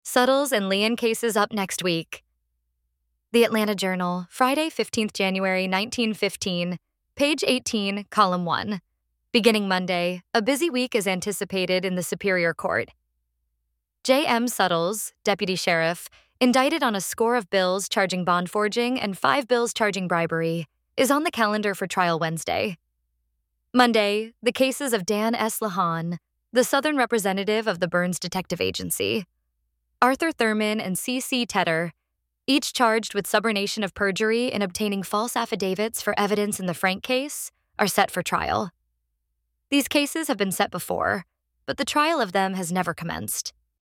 Suttles and Leon cases up next week. The Atlanta Journal, Friday, 15th January 1915, page 18, column 1. Beginning Monday, a busy week is anticipated in the Superior Court. J.M. Suttles, deputy sheriff, indicted on a score of bills charging bond forging and 5 bills charging bribery, is on the calendar for trial Wednesday. Monday, the cases of Dan S. Lahan, the Southern representative of the Burns Detective Agency, Arthur Thurman and C.C. Tedder, each charged with subornation of perjury in obtaining false affidavits for evidence in the Frank case, are set for trial. These cases have been set before, but the trial of them has never commenced.